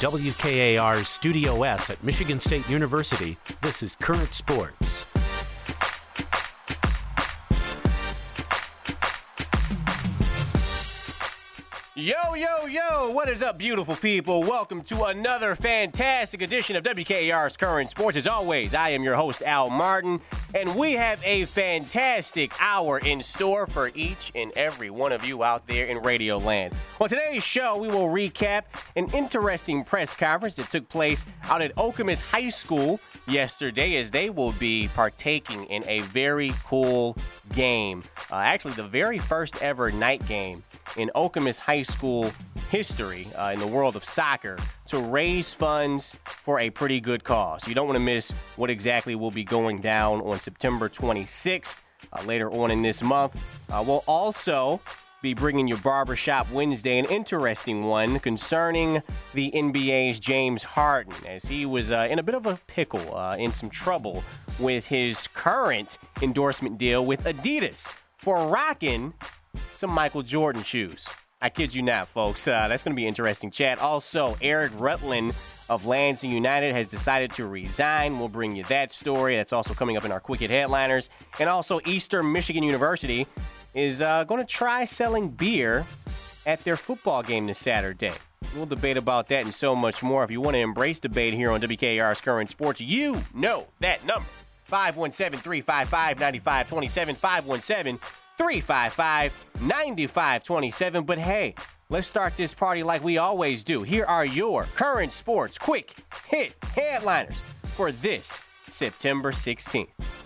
WKAR's Studio S at Michigan State University, this is Current Sports. Yo, yo, yo, what is up, beautiful people? Welcome to another fantastic edition of WKAR's Current Sports. As always, I am your host, Al Martin, and we have a fantastic hour in store for each and every one of you out there in Radio Land. On today's show, we will recap an interesting press conference that took place out at Okemos High School yesterday, as they will be partaking in a very cool game. Actually, the very first ever night game in Okemos High School history in the world of soccer to raise funds for a pretty good cause. You don't want to miss what exactly will be going down on September 26th later on in this month. We'll also be bringing you Barbershop Wednesday, an interesting one concerning the NBA's James Harden, as he was in a bit of a pickle, in some trouble with his current endorsement deal with Adidas for rocking some Michael Jordan shoes. I kid you not, folks. That's going to be an interesting chat. Also, Eric Rutland of Lansing United has decided to resign. We'll bring you that story. That's also coming up in our Quick Hit Headliners. And also, Eastern Michigan University is going to try selling beer at their football game this Saturday. We'll debate about that and so much more. If you want to embrace debate here on WKAR's Current Sports, you know that number. 517-355-9527, 517-355-9527. But hey, let's start this party like we always do. Here are your Current Sports Quick Hit Headliners for this September 16th.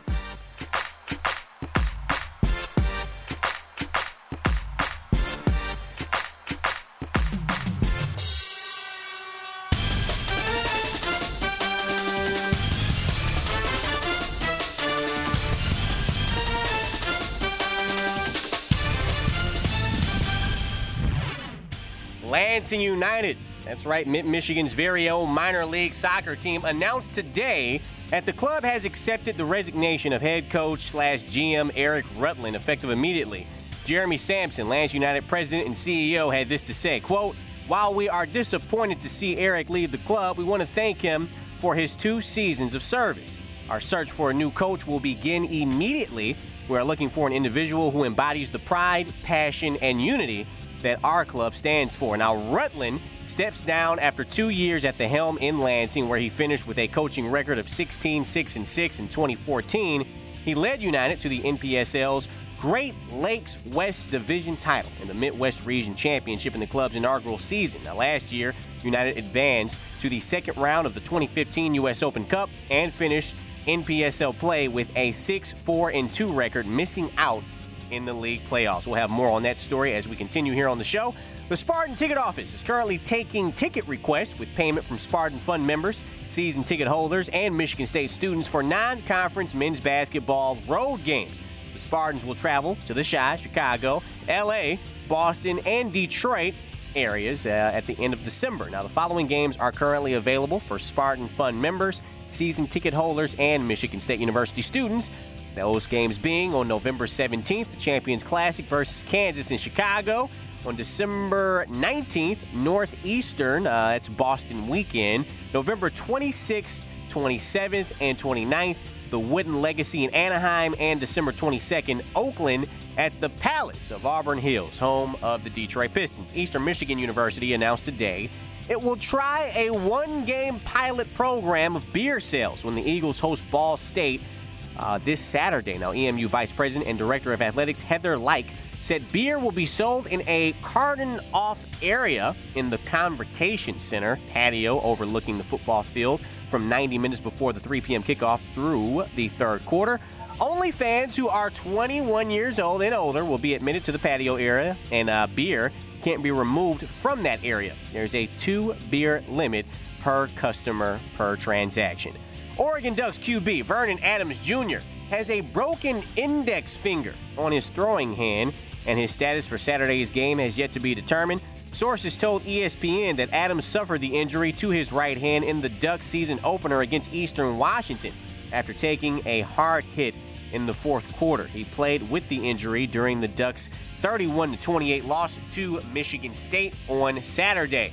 Lansing United, that's right, Michigan's very own minor league soccer team, announced today that the club has accepted the resignation of head coach/GM Eric Rutland, effective immediately. Jeremy Sampson, Lansing United president and CEO, had this to say, quote, "While we are disappointed to see Eric leave the club, we want to thank him for his 2 seasons of service. Our search for a new coach will begin immediately. We are looking for an individual who embodies the pride, passion, and unity that our club stands for." Now, Rutland steps down after 2 years at the helm in Lansing, where he finished with a coaching record of 16-6-6 in 2014. He led United to the NPSL's Great Lakes West Division title in the Midwest Region Championship in the club's inaugural season. Now, last year, United advanced to the second round of the 2015 U.S. Open Cup and finished NPSL play with a 6-4-2 record, missing out in the league playoffs. We'll have more on that story as we continue here on the show. The Spartan Ticket Office is currently taking ticket requests with payment from Spartan Fund members, season ticket holders, and Michigan State students for non-conference men's basketball road games. The Spartans will travel to the Chi, Chicago, LA, Boston, and Detroit areas at the end of December. Now, the following games are currently available for Spartan Fund members, season ticket holders, and Michigan State University students. Those games being on November 17th, the Champions Classic versus Kansas in Chicago. On December 19th, Northeastern, that's Boston weekend. November 26th, 27th, and 29th, the Wooden Legacy in Anaheim. And December 22nd, Oakland at the Palace of Auburn Hills, home of the Detroit Pistons. Eastern Michigan University announced today it will try a 1-game pilot program of beer sales when the Eagles host Ball State this Saturday. Now, EMU Vice President and Director of Athletics Heather Like said beer will be sold in a carton-off area in the Convocation Center patio overlooking the football field from 90 minutes before the 3 p.m. kickoff through the third quarter. Only fans who are 21 years old and older will be admitted to the patio area, and beer can't be removed from that area. There's a 2-beer limit per customer per transaction. Oregon Ducks QB Vernon Adams Jr. has a broken index finger on his throwing hand, and his status for Saturday's game has yet to be determined. Sources told ESPN that Adams suffered the injury to his right hand in the Ducks season opener against Eastern Washington after taking a hard hit in the fourth quarter. He played with the injury during the Ducks' 31-28 loss to Michigan State on Saturday.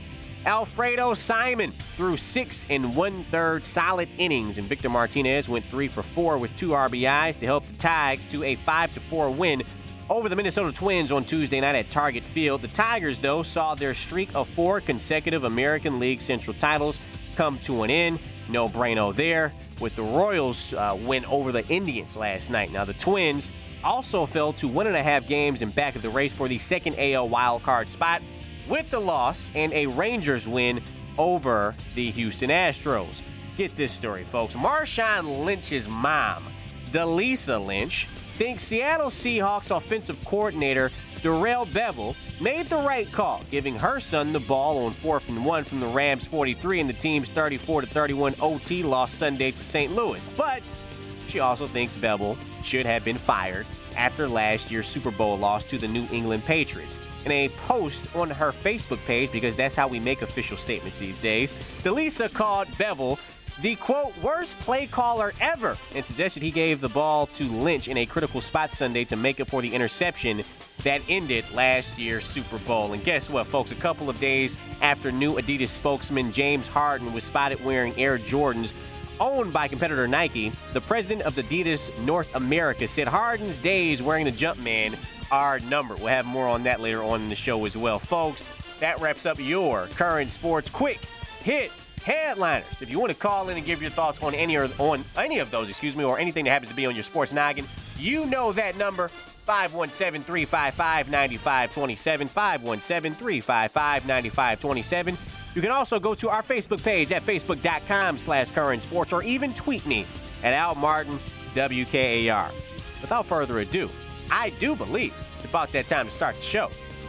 Alfredo Simon threw 6 1/3 solid innings, and Victor Martinez went 3 for 4 with 2 RBIs to help the Tigers to a 5-4 win over the Minnesota Twins on Tuesday night at Target Field. The Tigers, though, saw their streak of 4 consecutive American League Central titles come to an end. No bueno there, with the Royals win over the Indians last night. Now, the Twins also fell to 1.5 games in back of the race for the second AL wildcard spot, with the loss and a Rangers win over the Houston Astros. Get this story, folks. Marshawn Lynch's mom, Delisa Lynch, thinks Seattle Seahawks offensive coordinator Darrell Bevell made the right call, giving her son the ball on 4th and 1 from the Rams' 43 in the team's 34-31 OT loss Sunday to St. Louis. But she also thinks Bevell should have been fired after last year's Super Bowl loss to the New England Patriots. In a post on her Facebook page, because that's how we make official statements these days, Delisa called Bevell the, quote, worst play caller ever, and suggested he gave the ball to Lynch in a critical spot Sunday to make up for the interception that ended last year's Super Bowl. And guess what, folks? A couple of days after new Adidas spokesman James Harden was spotted wearing Air Jordans owned by competitor Nike, the president of Adidas North America said Harden's days wearing the Jumpman are numbered. We'll have more on that later on in the show as well. Folks, that wraps up your Current Sports Quick Hit Headliners. If you want to call in and give your thoughts on any of those, or anything that happens to be on your sports noggin, you know that number, 517-355-9527, 517-355-9527. You can also go to our Facebook page at facebook.com/Current Sports, or even tweet me at Al Martin WKAR. Without further ado, I do believe it's about that time to start the show.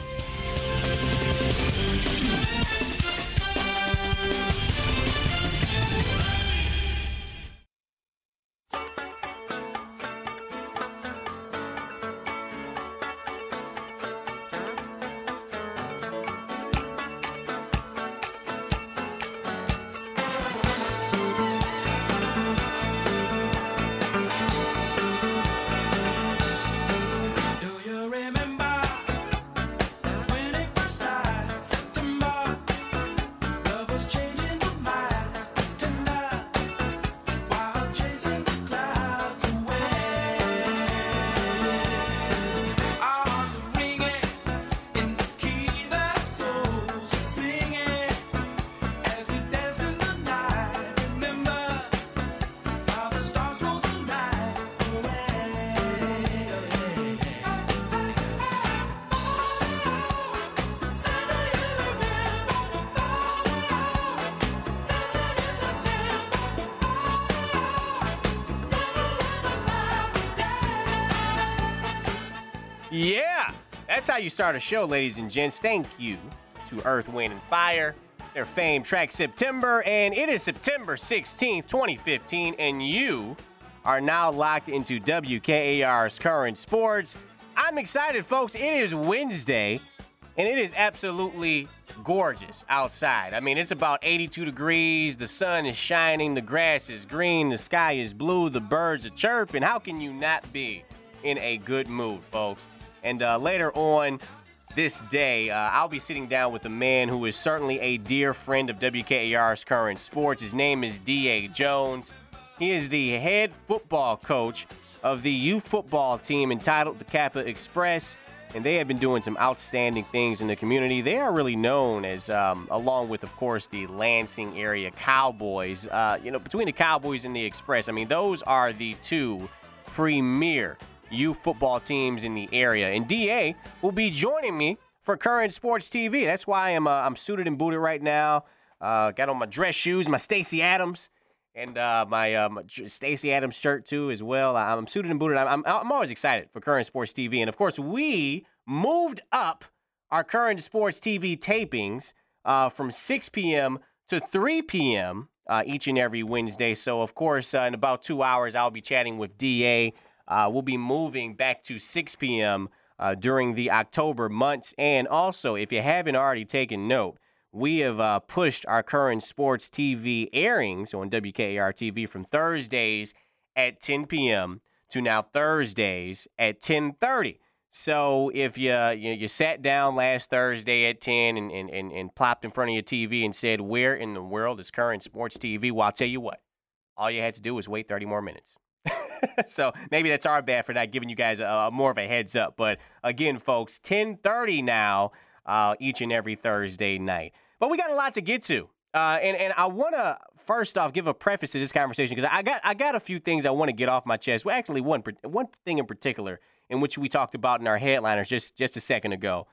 Yeah, that's how you start a show, ladies and gents. Thank you to Earth, Wind, and Fire, their famed track September, and it is September 16th, 2015, and you are now locked into WKAR's Current Sports. I'm excited, folks. It is Wednesday, and it is absolutely gorgeous outside. I mean, it's about 82 degrees, the sun is shining, the grass is green, the sky is blue, the birds are chirping. How can you not be in a good mood, folks? And later on this day, I'll be sitting down with a man who is certainly a dear friend of WKAR's Current Sports. His name is D.A. Jones. He is the head football coach of the youth football team entitled the Kappa Express, and they have been doing some outstanding things in the community. They are really known as, along with, of course, the Lansing area Cowboys. Between the Cowboys and the Express, I mean, those are the two premier youth football teams in the area. And DA will be joining me for Current Sports TV. That's why I'm suited and booted right now. Got on my dress shoes, my Stacey Adams, and my Stacey Adams shirt too as well. I'm suited and booted. I'm always excited for Current Sports TV. And of course, we moved up our Current Sports TV tapings from 6 p.m. to 3 p.m. Each and every Wednesday. So of course, in about 2 hours, I'll be chatting with DA. We'll be moving back to 6 p.m. During the October months. And also, if you haven't already taken note, we have pushed our Current Sports TV airings on WKAR TV from Thursdays at 10 p.m. to now Thursdays at 10:30. So if you sat down last Thursday at 10 and plopped in front of your TV and said, where in the world is Current Sports TV? Well, I'll tell you what. All you had to do was wait 30 more minutes. So maybe that's our bad for not giving you guys more of a heads up. But again, folks, 10:30 now each and every Thursday night. But we got a lot to get to. And I want to, first off, give a preface to this conversation because I got a few things I want to get off my chest. Well, actually, one thing in particular in which we talked about in our headliners just a second ago.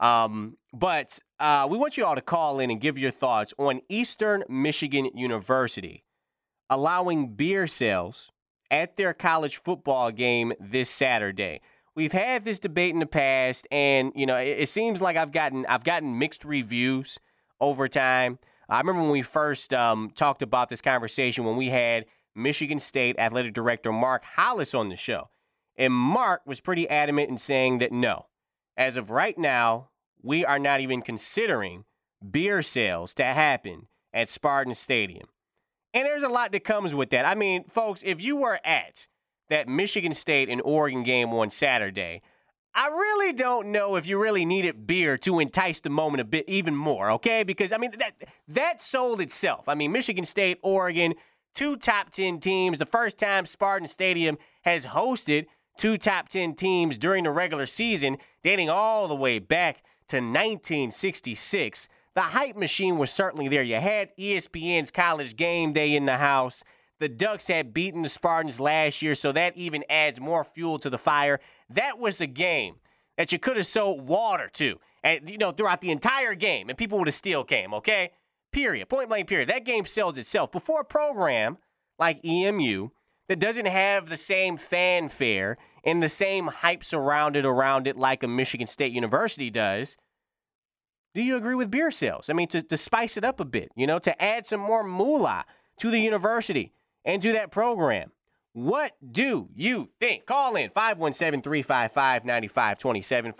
But we want you all to call in and give your thoughts on Eastern Michigan University allowing beer sales at their college football game this Saturday. We've had this debate in the past, and it seems like I've gotten mixed reviews over time. I remember when we first talked about this conversation when we had Michigan State Athletic Director Mark Hollis on the show. And Mark was pretty adamant in saying that no, as of right now, we are not even considering beer sales to happen at Spartan Stadium. And there's a lot that comes with that. I mean, folks, if you were at that Michigan State and Oregon game on Saturday, I really don't know if you really needed beer to entice the moment a bit even more, okay? Because, I mean, that sold itself. I mean, Michigan State, Oregon, two top 10 teams. The first time Spartan Stadium has hosted two top 10 teams during the regular season, dating all the way back to 1966. The hype machine was certainly there. You had ESPN's College Game Day in the house. The Ducks had beaten the Spartans last year, so that even adds more fuel to the fire. That was a game that you could have sold water to, and throughout the entire game, and people would have still came, okay? Period. Point blank, period. That game sells itself. Before a program like EMU that doesn't have the same fanfare and the same hype surrounded around it like a Michigan State University does, do you agree with beer sales? I mean, to spice it up a bit, to add some more moolah to the university and to that program. What do you think? Call in 517-355-9527,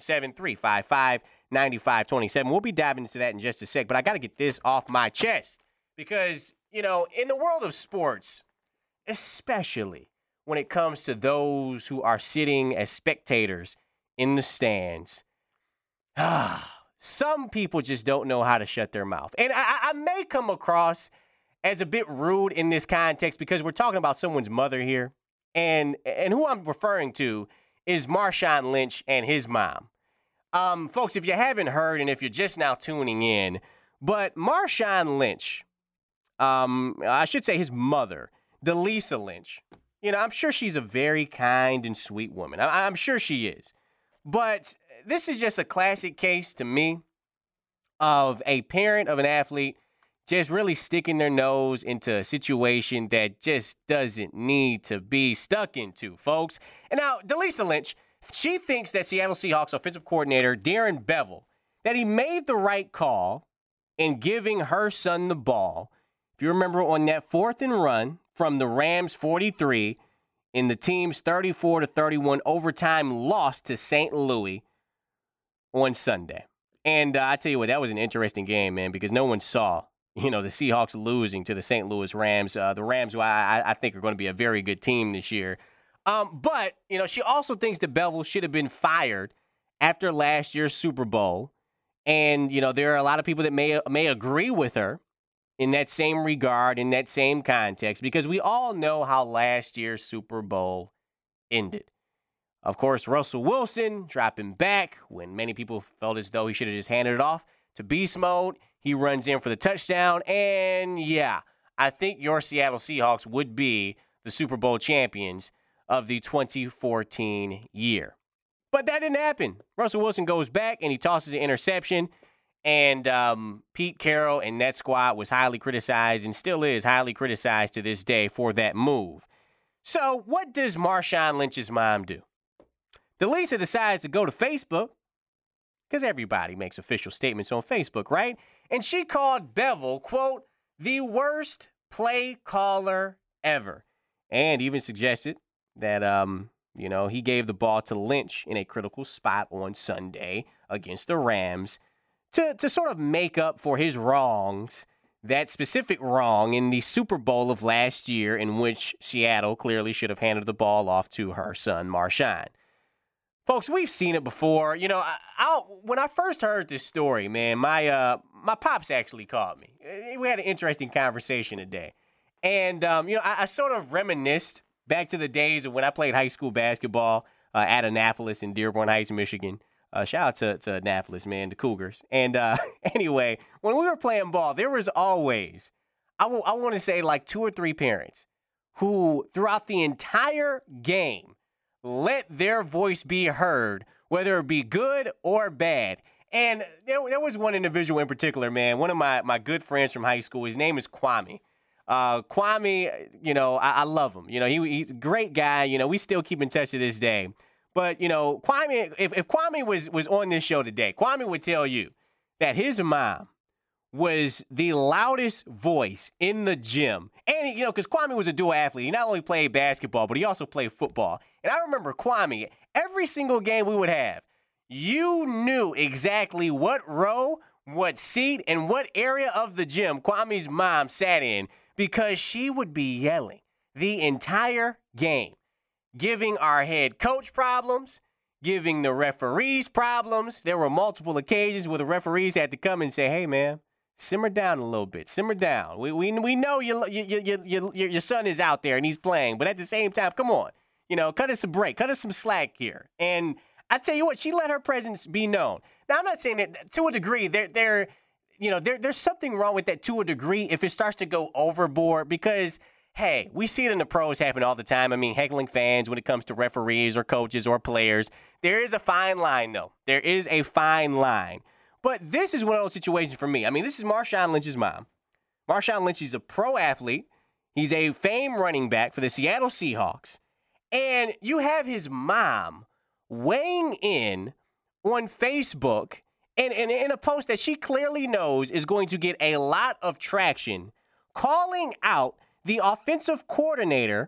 517-355-9527. We'll be diving into that in just a sec, but I got to get this off my chest because, in the world of sports, especially when it comes to those who are sitting as spectators in the stands, some people just don't know how to shut their mouth. And I may come across as a bit rude in this context because we're talking about someone's mother here. And who I'm referring to is Marshawn Lynch and his mom. Folks, if you haven't heard and if you're just now tuning in, but Marshawn Lynch, I should say his mother, Delisa Lynch, I'm sure she's a very kind and sweet woman. I'm sure she is. But this is just a classic case to me of a parent of an athlete just really sticking their nose into a situation that just doesn't need to be stuck into, folks. And now, Delisa Lynch, she thinks that Seattle Seahawks offensive coordinator Darren Bevel, that he made the right call in giving her son the ball. If you remember on that 4th and run from the Rams 43 in the team's 34-31 overtime loss to St. Louis on Sunday. And I tell you what, that was an interesting game, man, because no one saw, the Seahawks losing to the St. Louis Rams. The Rams, who I think are going to be a very good team this year. But, she also thinks that Bevel should have been fired after last year's Super Bowl. And, there are a lot of people that may agree with her in that same regard, in that same context, because we all know how last year's Super Bowl ended. Of course, Russell Wilson dropping back when many people felt as though he should have just handed it off to beast mode. He runs in for the touchdown. And, yeah, I think your Seattle Seahawks would be the Super Bowl champions of the 2014 year. But that didn't happen. Russell Wilson goes back and he tosses an interception. And Pete Carroll and that squad was highly criticized and still is highly criticized to this day for that move. So what does Marshawn Lynch's mom do? Delisa decides to go to Facebook, because everybody makes official statements on Facebook, right? And she called Bevel, quote, the worst play caller ever. And even suggested that, he gave the ball to Lynch in a critical spot on Sunday against the Rams to sort of make up for his wrongs, that specific wrong in the Super Bowl of last year in which Seattle clearly should have handed the ball off to her son, Marshawn. Folks, we've seen it before. You know, when I first heard this story, man, my pops actually called me. We had an interesting conversation today. And, you know, I sort of reminisced back to the days of when I played high school basketball at Annapolis in Dearborn Heights, Michigan. Shout out to Annapolis, man, the Cougars. And anyway, when we were playing ball, there was always, I want to say like 2 or 3 parents who throughout the entire game let their voice be heard, whether it be good or bad. And there was one individual in particular, man, one of my good friends from high school. His name is Kwame. Kwame, you know, I love him. You know, he's a great guy. You know, we still keep in touch to this day. But, you know, Kwame, if Kwame was on this show today, Kwame would tell you that his mom was the loudest voice in the gym. And, you know, because Kwame was a dual athlete. He not only played basketball, but he also played football. And I remember Kwame, every single game we would have, you knew exactly what row, what seat, and what area of the gym Kwame's mom sat in because she would be yelling the entire game, giving our head coach problems, giving the referees problems. There were multiple occasions where the referees had to come and say, hey, man, simmer down a little bit. Simmer down. We know your son is out there and he's playing, but at the same time, come on. You know, cut us a break. Cut us some slack here. And I tell you what, she let her presence be known. Now, I'm not saying that to a degree, there's something wrong with that to a degree if it starts to go overboard because, hey, we see it in the pros happen all the time. I mean, heckling fans when it comes to referees or coaches or players. There is a fine line, though. There is a fine line. But this is one of those situations for me. I mean, this is Marshawn Lynch's mom. Marshawn Lynch is a pro athlete. He's a famed running back for the Seattle Seahawks. And you have his mom weighing in on Facebook and in a post that she clearly knows is going to get a lot of traction, calling out the offensive coordinator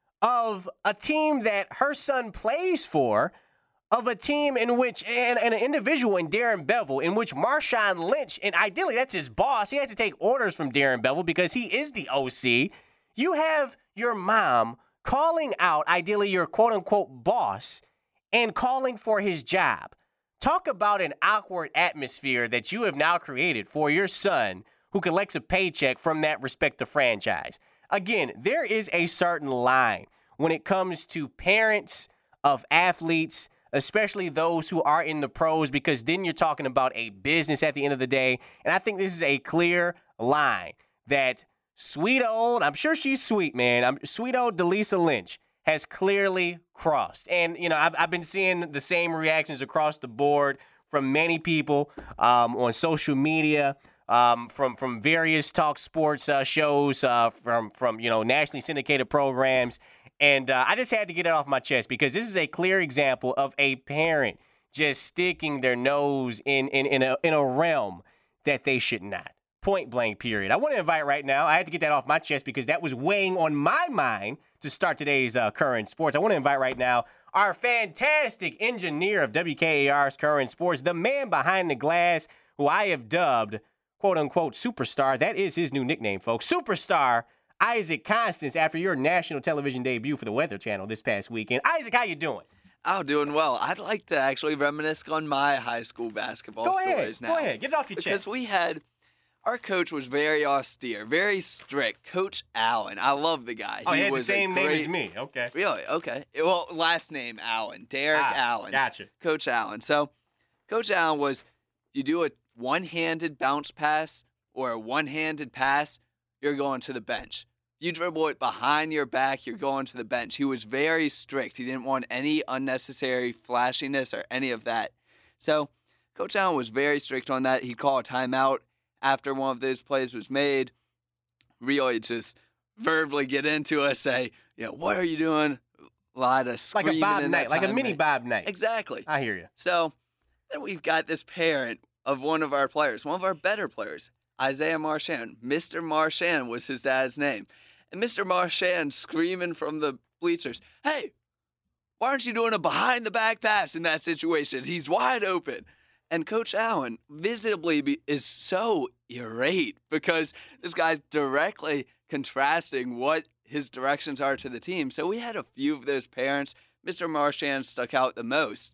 of a team that her son plays for, of a team in which, and an individual in Darren Bevel, in which Marshawn Lynch, and ideally that's his boss, he has to take orders from Darren Bevel because he is the OC. You have your mom calling out, ideally your quote-unquote boss, and calling for his job. Talk about an awkward atmosphere that you have now created for your son who collects a paycheck from that respective franchise. Again, there is a certain line when it comes to parents of athletes, especially those who are in the pros, because then you're talking about a business at the end of the day. And I think this is a clear line that sweet old, I'm sure she's sweet, man. Sweet old Delisa Lynch has clearly crossed. And, you know, I've been seeing the same reactions across the board from many people on social media, from various talk sports shows, from you know, nationally syndicated programs. And I just had to get it off my chest because this is a clear example of a parent just sticking their nose in a realm that they should not. Point blank, period. I want to invite right now, I had to get that off my chest because that was weighing on my mind to start today's Current Sports. I want to invite right now our fantastic engineer of WKAR's Current Sports, the man behind the glass, who I have dubbed, quote-unquote, superstar. That is his new nickname, folks. Superstar Isaac Constance, after your national television debut for the Weather Channel this past weekend. Isaac, how you doing? Oh, doing well. I'd like to actually reminisce on my high school basketball stories now. Go ahead. Get it off your chest. Because our coach was very austere, very strict. Coach Allen. I love the guy. Oh, he had the same name as me. Okay. Really? Okay. Well, last name Allen. Derek Allen. Gotcha. Coach Allen. So, Coach Allen was, you do a one-handed bounce pass or a one-handed pass, you're going to the bench. You dribble it behind your back, you're going to the bench. He was very strict. He didn't want any unnecessary flashiness or any of that. So, Coach Allen was very strict on that. He'd call a timeout after one of those plays was made. Really just verbally get into us, say, you know, what are you doing? A lot of screaming like a Bob in Knight, that like a mini Bob Knight. Exactly. I hear you. So, then we've got this parent of one of our players, one of our better players, Isaiah Marchand. Mr. Marchand was his dad's name. And Mr. Marchand screaming from the bleachers, hey, why aren't you doing a behind-the-back pass in that situation? He's wide open. And Coach Allen visibly is so irate because this guy's directly contrasting what his directions are to the team. So we had a few of those parents. Mr. Marchand stuck out the most.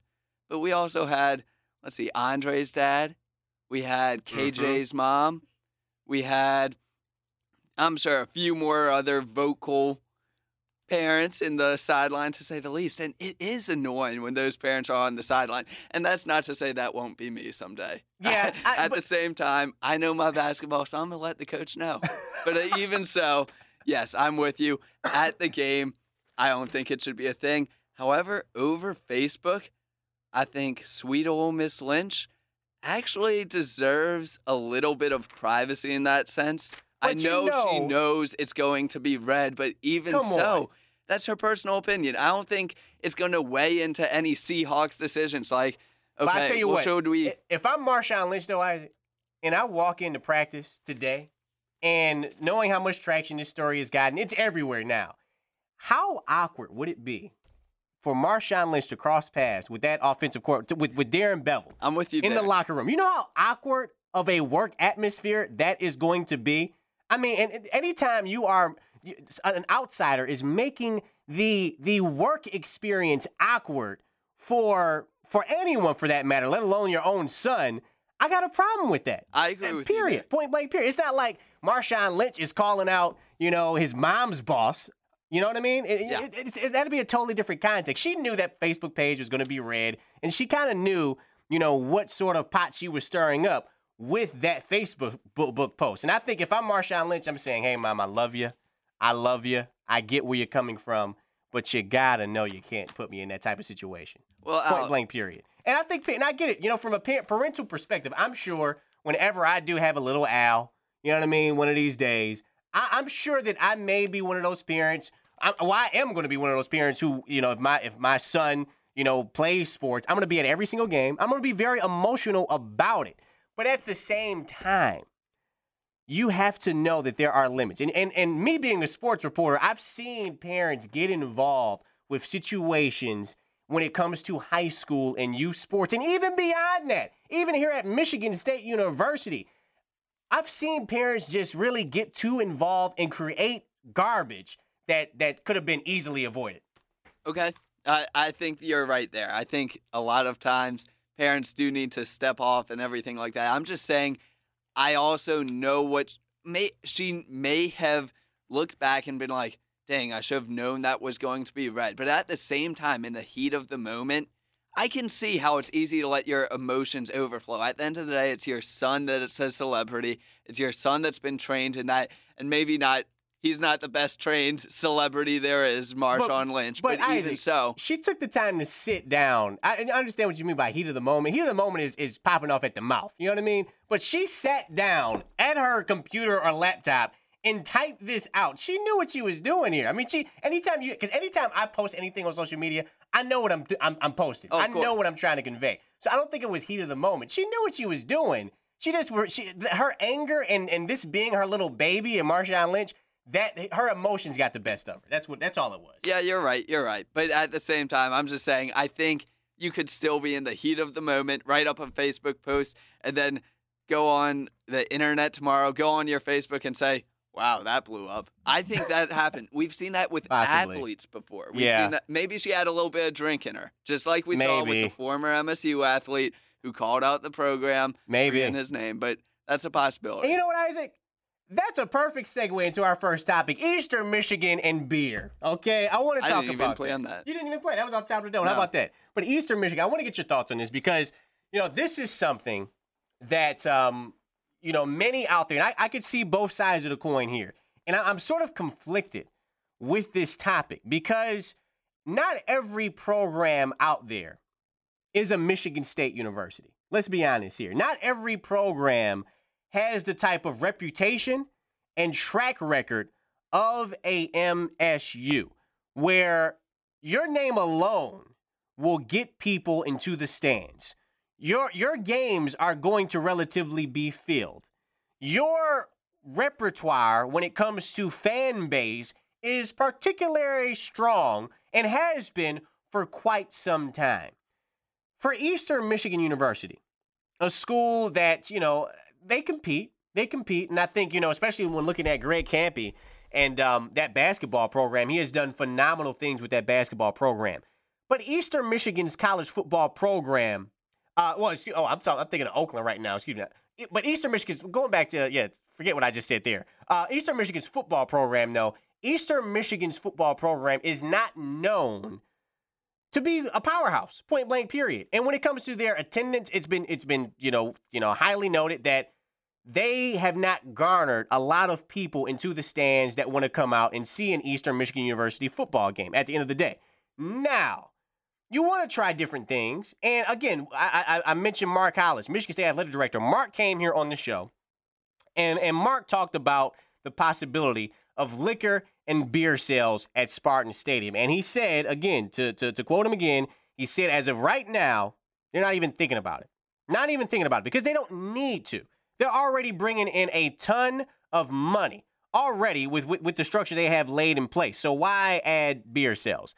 but we also had, let's see, Andre's dad. We had KJ's mom. We had, I'm sure, a few more other vocal parents in the sideline, to say the least. And it is annoying when those parents are on the sideline. And that's not to say that won't be me someday. Yeah. At the same time, I know my basketball, so I'm going to let the coach know. But even so, yes, I'm with you. At the game, I don't think it should be a thing. However, over Facebook, I think sweet old Miss Lynch actually deserves a little bit of privacy in that sense. But I know she knows it's going to be read, but even so, that's her personal opinion. I don't think it's going to weigh into any Seahawks decisions. Like, okay, but I tell you what, should we? If I'm Marshawn Lynch, though, Isaac, and I walk into practice today, and knowing how much traction this story has gotten, it's everywhere now. How awkward would it be for Marshawn Lynch to cross paths with that offensive coordinator, with Darren Bevel? I'm with you in the locker room. You know how awkward of a work atmosphere that is going to be? I mean, and anytime you are an outsider is making the work experience awkward for anyone for that matter, let alone your own son, I got a problem with that. I agree with you. Period. Point blank, period. It's not like Marshawn Lynch is calling out, his mom's boss. You know what I mean? That'd be a totally different context. She knew that Facebook page was going to be read, and she kind of knew, what sort of pot she was stirring up with that Facebook book post. And I think if I'm Marshawn Lynch, I'm saying, hey, Mom, I love you. I get where you're coming from, but you got to know you can't put me in that type of situation. Well, point blank, period. And I get it, from a parental perspective, I'm sure whenever I do have a little Al, one of these days, I'm sure that I may be one of those parents. I am going to be one of those parents who, if my son, plays sports, I'm going to be at every single game. I'm going to be very emotional about it. But at the same time, you have to know that there are limits. And me being a sports reporter, I've seen parents get involved with situations when it comes to high school and youth sports, and even beyond that, even here at Michigan State University, I've seen parents just really get too involved and create garbage that could have been easily avoided. Okay. I think you're right there. I think a lot of times parents do need to step off and everything like that. I'm just saying, I also know she may have looked back and been like, dang, I should have known that was going to be read. But at the same time, in the heat of the moment, I can see how it's easy to let your emotions overflow. At the end of the day, it's your son that it's a celebrity. It's your son that's been trained in that, and maybe not. He's not the best trained celebrity there is, Marshawn Lynch, but even Isaac, so. She took the time to sit down. I understand what you mean by heat of the moment. Heat of the moment is popping off at the mouth. You know what I mean? But she sat down at her computer or laptop and typed this out. She knew what she was doing here. I mean, anytime I post anything on social media, I know what I'm posting. I know what I'm trying to convey. So I don't think it was heat of the moment. She knew what she was doing. Her anger and this being her little baby and Marshawn Lynch, that her emotions got the best of her. That's all it was. Yeah, you're right. But at the same time, I'm just saying, I think you could still be in the heat of the moment, write up a Facebook post, and then go on the internet tomorrow, go on your Facebook and say, wow, that blew up. I think that happened. We've seen that with athletes before. We've seen that. Maybe she had a little bit of drink in her, just like we saw with the former MSU athlete who called out the program. Maybe in his name, but that's a possibility. And you know what, Isaac? That's a perfect segue into our first topic, Eastern Michigan and beer. Okay, I want to talk about that. I didn't even plan that. You didn't even play. That was off the top of the dome. No. How about that? But Eastern Michigan, I want to get your thoughts on this because, this is something that, many out there, and I could see both sides of the coin here. And I'm sort of conflicted with this topic because not every program out there is a Michigan State University. Let's be honest here. Not every program has the type of reputation and track record of a MSU, where your name alone will get people into the stands. Your games are going to relatively be filled. Your repertoire when it comes to fan base is particularly strong and has been for quite some time. For Eastern Michigan University, a school that, they compete, and I think, especially when looking at Greg Kampe and that basketball program, he has done phenomenal things with that basketball program. But Eastern Michigan's college football program, I'm thinking of Oakland right now. Excuse me. But Eastern Michigan's, going back to, forget what I just said there. Eastern Michigan's football program, though, Eastern Michigan's football program is not known to be a powerhouse, point blank, period. And when it comes to their attendance, it's been highly noted that they have not garnered a lot of people into the stands that want to come out and see an Eastern Michigan University football game at the end of the day. Now, you want to try different things. And again, I mentioned Mark Hollis, Michigan State Athletic Director. Mark came here on the show, and Mark talked about the possibility of liquor and beer sales at Spartan Stadium. And he said, again, to quote him again, he said, as of right now, they're not even thinking about it. Not even thinking about it because they don't need to. They're already bringing in a ton of money already with the structure they have laid in place. So why add beer sales?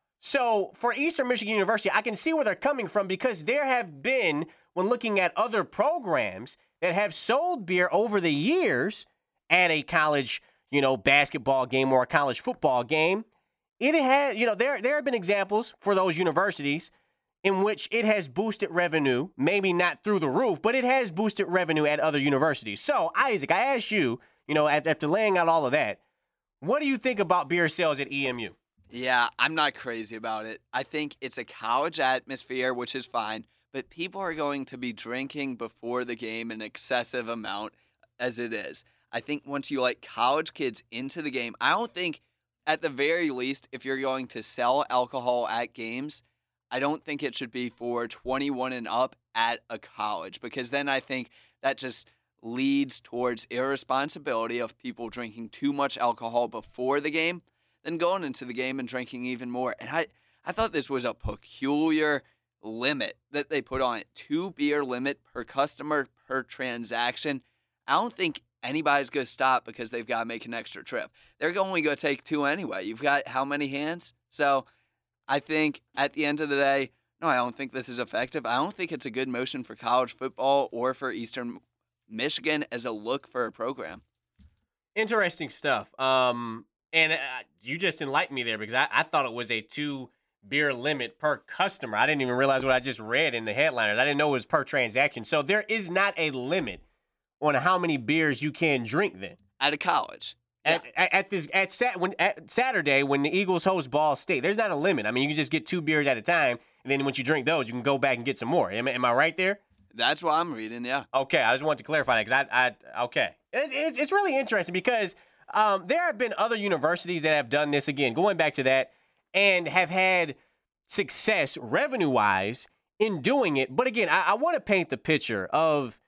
So for Eastern Michigan University, I can see where they're coming from because there have been, when looking at other programs that have sold beer over the years at a college, basketball game or a college football game, it had, there have been examples for those universities in which it has boosted revenue, maybe not through the roof, but it has boosted revenue at other universities. So, Isaac, I asked you, after laying out all of that, what do you think about beer sales at EMU? Yeah, I'm not crazy about it. I think it's a college atmosphere, which is fine, but people are going to be drinking before the game an excessive amount as it is. I think once you let college kids into the game, I don't think, at the very least, if you're going to sell alcohol at games, I don't think it should be for 21 and up at a college, because then I think that just leads towards irresponsibility of people drinking too much alcohol before the game, then going into the game and drinking even more. And I thought this was a peculiar limit that they put on it. 2 beer limit per customer per transaction. I don't think anybody's going to stop because they've got to make an extra trip. They're only going to take 2 anyway. You've got how many hands? So I think at the end of the day, no, I don't think this is effective. I don't think it's a good motion for college football or for Eastern Michigan as a look for a program. Interesting stuff. And you just enlightened me there because I thought it was a 2 beer limit per customer. I didn't even realize what I just read in the headliners. I didn't know it was per transaction. So there is not a limit on how many beers you can drink then. At a college. At Saturday when the Eagles host Ball State, there's not a limit. I mean, you can just get 2 beers at a time, and then once you drink those, you can go back and get some more. Am I right there? That's what I'm reading, yeah. Okay, I just wanted to clarify that because okay. It's really interesting because there have been other universities that have done this, again, going back to that, and have had success revenue-wise in doing it. But again, I want to paint the picture of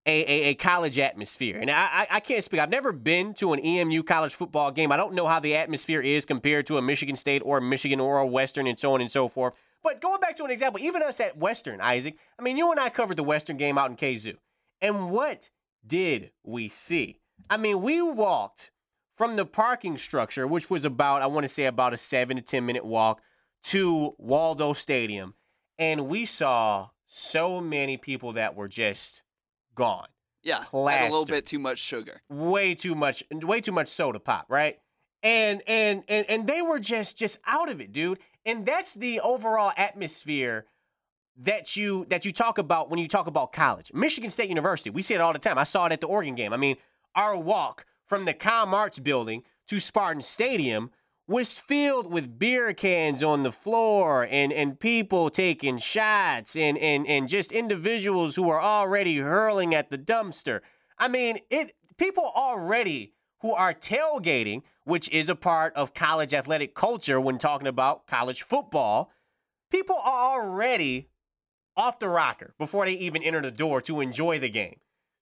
a college atmosphere. And I can't speak. I've never been to an EMU college football game. I don't know how the atmosphere is compared to a Michigan State or Michigan or a Western and so on and so forth. But going back to an example, even us at Western, Isaac, I mean, you and I covered the Western game out in KZoo. And what did we see? I mean, we walked from the parking structure, which was about a 7 to 10 minute walk to Waldo Stadium. And we saw so many people that were just gone. Yeah, had a little bit too much sugar. Way too much soda pop, right? And they were just out of it, dude. And that's the overall atmosphere that you talk about when you talk about college. Michigan State University, we see it all the time. I saw it at the Oregon game. I mean, our walk from the Com Arts building to Spartan Stadium was filled with beer cans on the floor and people taking shots and just individuals who are already hurling at the dumpster. I mean, people already who are tailgating, which is a part of college athletic culture when talking about college football, people are already off the rocker before they even enter the door to enjoy the game.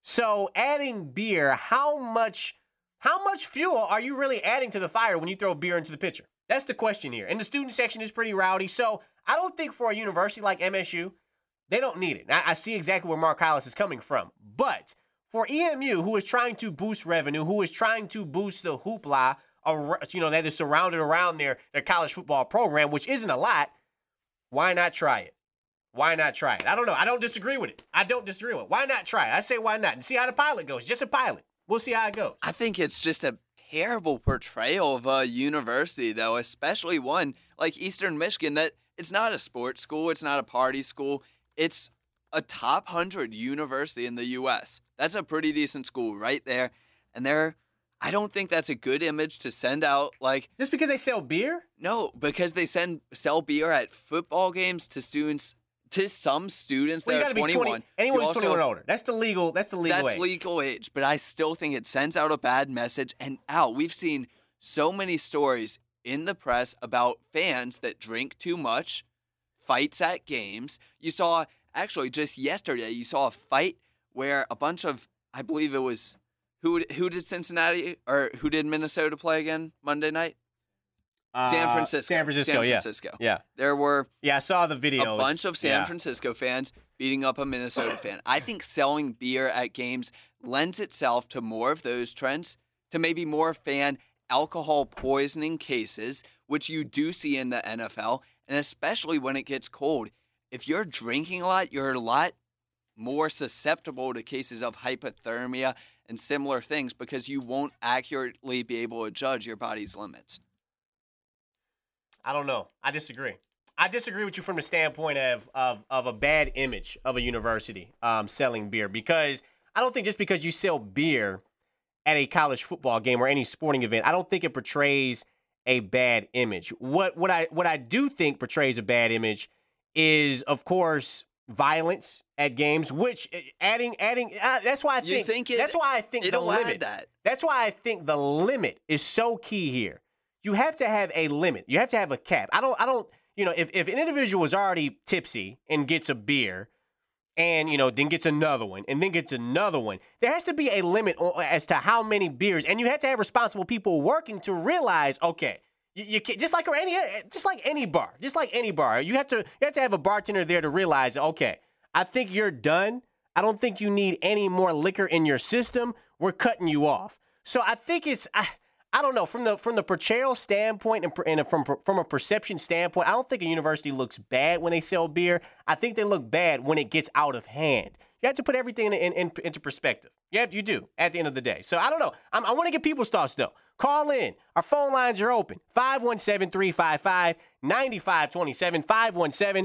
So adding beer, how much fuel are you really adding to the fire when you throw beer into the pitcher? That's the question here. And the student section is pretty rowdy. So I don't think for a university like MSU, they don't need it. I see exactly where Mark Hollis is coming from. But for EMU, who is trying to boost revenue, who is trying to boost the hoopla, that is surrounded around their college football program, which isn't a lot, why not try it? Why not try it? I don't know. I don't disagree with it. Why not try it? I say why not? And see how the pilot goes. Just a pilot. We'll see how it goes. I think it's just a terrible portrayal of a university, though, especially one like Eastern Michigan that it's not a sports school. It's not a party school. It's a top 100 university in the U.S. That's a pretty decent school right there. And I don't think that's a good image to send out. Like, just because they sell beer? No, because they sell beer at football games to students. To some students that are 21. Anyone who's 21 or older. That's the legal age. That's legal age. But I still think it sends out a bad message. And we've seen so many stories in the press about fans that drink too much, fights at games. You saw, actually just yesterday, you saw a fight where a bunch of, I believe it was, who did Cincinnati, or who did Minnesota play again Monday night? San Francisco, yeah. There were I saw the video. A bunch of San Francisco fans beating up a Minnesota fan. I think selling beer at games lends itself to more of those trends, to maybe more fan alcohol poisoning cases, which you do see in the NFL, and especially when it gets cold. If you're drinking a lot, you're a lot more susceptible to cases of hypothermia and similar things because you won't accurately be able to judge your body's limits. I don't know. I disagree. I disagree with you from the standpoint of a bad image of a university selling beer, because I don't think just because you sell beer at a college football game or any sporting event, I don't think it portrays a bad image. What I do think portrays a bad image is, of course, violence at games, which adding that's why I think it'll the limit. Add that. That's why I think the limit is so key here. You have to have a limit. You have to have a cap. I don't, if an individual is already tipsy and gets a beer and, then gets another one and then gets another one, there has to be a limit as to how many beers. And you have to have responsible people working to realize, okay, you can't, just like any bar, you have to have a bartender there to realize, okay, I think you're done. I don't think you need any more liquor in your system. We're cutting you off. So I think I don't know, from the portrayal standpoint and from a perception standpoint, I don't think a university looks bad when they sell beer. I think they look bad when it gets out of hand. You have to put everything into perspective. You do, at the end of the day. So I don't know. I want to get people's thoughts, though. Call in. Our phone lines are open. 517-355-9527.